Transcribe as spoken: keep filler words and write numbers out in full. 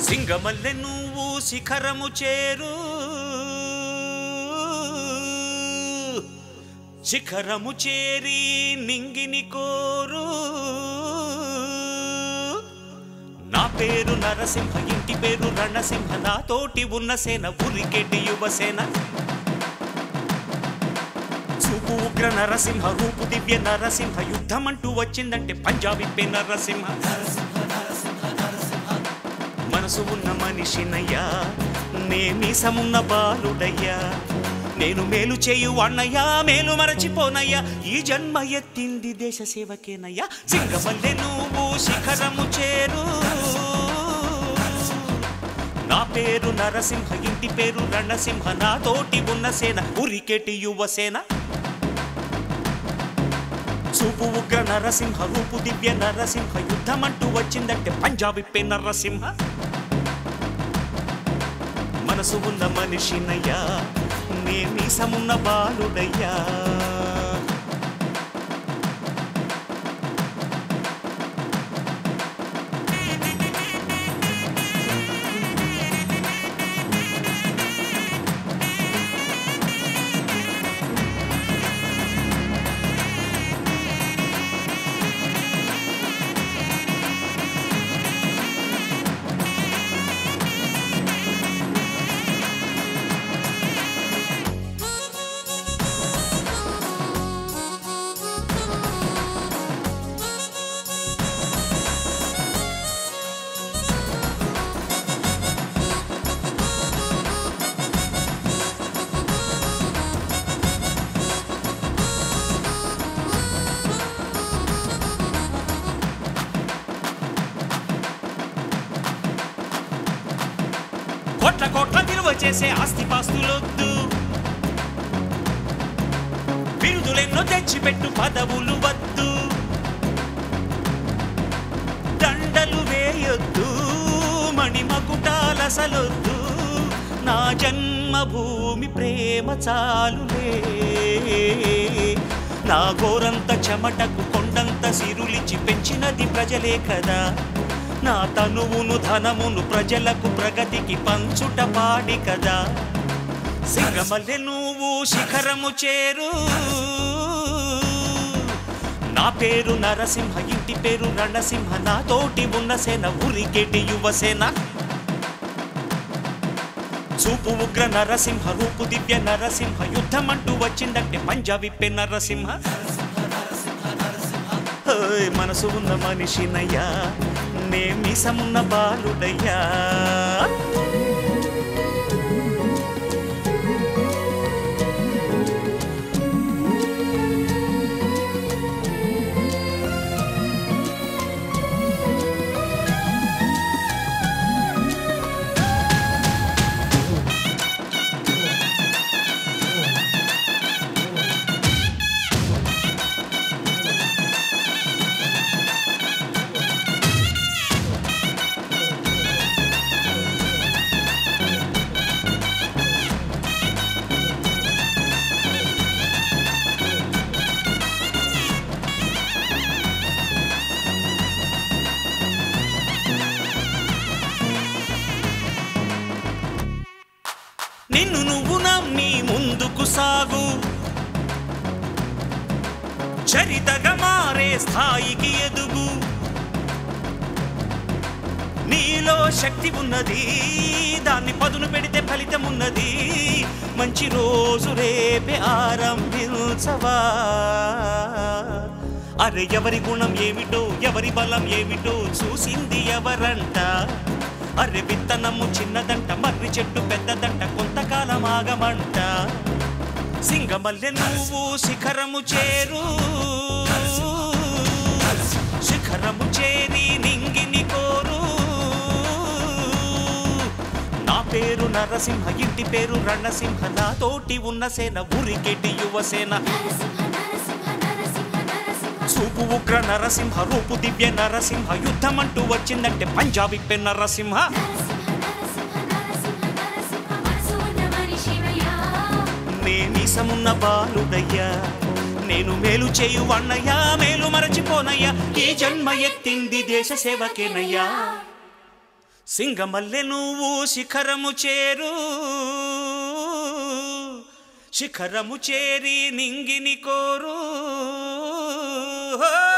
సింగమల్లె నువ్వు శిఖరము చేరు శిఖరము చేరి నింగిని కోరు నా పేరు నరసింహ ఇంటి పేరు రణసింహ నా తోటి ఉన్న సేన ఉరికెటి యువసేన చూపు ఉగ్ర నరసింహ రూపు దివ్య నరసింహ యుద్ధమంటూ వచ్చిందంటే పంజాబీ నరసింహ మనసు ఉన్న మనిషినయ్యా నేమీసమున్న బాలుడయ్యా నేను మేలు చేయు అన్నయ్యా మేలు మరచిపోనయ్యా ఈ జన్మ ఎత్తింది దేశ సేవకేనయ్యా సింగమల్లె నువ్వు శిఖరము చేరు నా పేరు నరసింహ ఇంటి పేరు రణసింహ నా తోటి ఉన్న సేన ఉరికెటి యువసేన చూపు ఉగ్ర నరసింహ రూపు దివ్య నరసింహ యుద్ధమంటూ వచ్చిందంటే పంజాబీ నరసింహ మనసు ఉన్న మనిషినయ్యా నేమీసమున్న బాలుడయ్యా కోట్ల కోట్ల విలువ చేసే ఆస్తిపాస్తులొద్దు బిరుదులెన్నో తెచ్చిపెట్టు పదవులు వద్దు దండలు వేయొద్దు మణిమకుటాలసలొద్దు నా జన్మభూమి ప్రేమ చాలులే నా గోరంత చెమటకు కొండంత సిరులిచి పెంచినది ప్రజలే కదా నా తనువును ధనమును ప్రజలకు ప్రగతికి పంచుట పాడి కదా సింగమల్లె నువ్వు శిఖరము చేరు నా పేరు నరసింహ ఇంటి పేరు రణసింహ నా తోటి ఉన్న సేన ఉరికెటి యువసేన చూపు ఉగ్ర నరసింహ రూపు దివ్య నరసింహ యుద్ధమంటూ వచ్చిందంటే పంజాబీ నరసింహ మనసు ఉన్న మనిషినయ్యా నేమీసమున్న బాలుడయ్యా నిన్ను నువ్వు నమ్మి ముందుకు సాగు చరితగా మారే స్థాయికి ఎదుగు నీలో శక్తి ఉన్నది దాన్ని పదును పెడితే ఫలితం ఉన్నది మంచి రోజు రేపే ఆరంభించవా అరే ఎవరి గుణం ఏమిటో ఎవరి బలం ఏమిటో చూసింది ఎవరంట అరే విత్తనము చిన్నదంట మర్రి చెట్టు పెద్దదంట కొంతకాలం ఆగమంట సింగమల్లె నువ్వు శిఖరము చేరు శిఖరము చేరి నింగిని కోరు నా పేరు నరసింహ ఇంటి పేరు రణసింహ నా తోటి ఉన్న సేన ఉరికెటి యువసేన చూపు ఉగ్ర నరసింహ రూపు దివ్య నరసింహ యుద్ధమంటూ వచ్చిందంటే పంజాబీ నరసింహ నేమీసమున్న బాలుడయ్యా నేను మేలు చేయు అన్నయ్యా మేలు మరచిపోనయ్యా ఈ జన్మ ఎత్తింది దేశ సేవకేనయ్యా సింగమల్లె నువ్వు శిఖరము చేరు, శిఖరము చేరి నింగిని కోరు.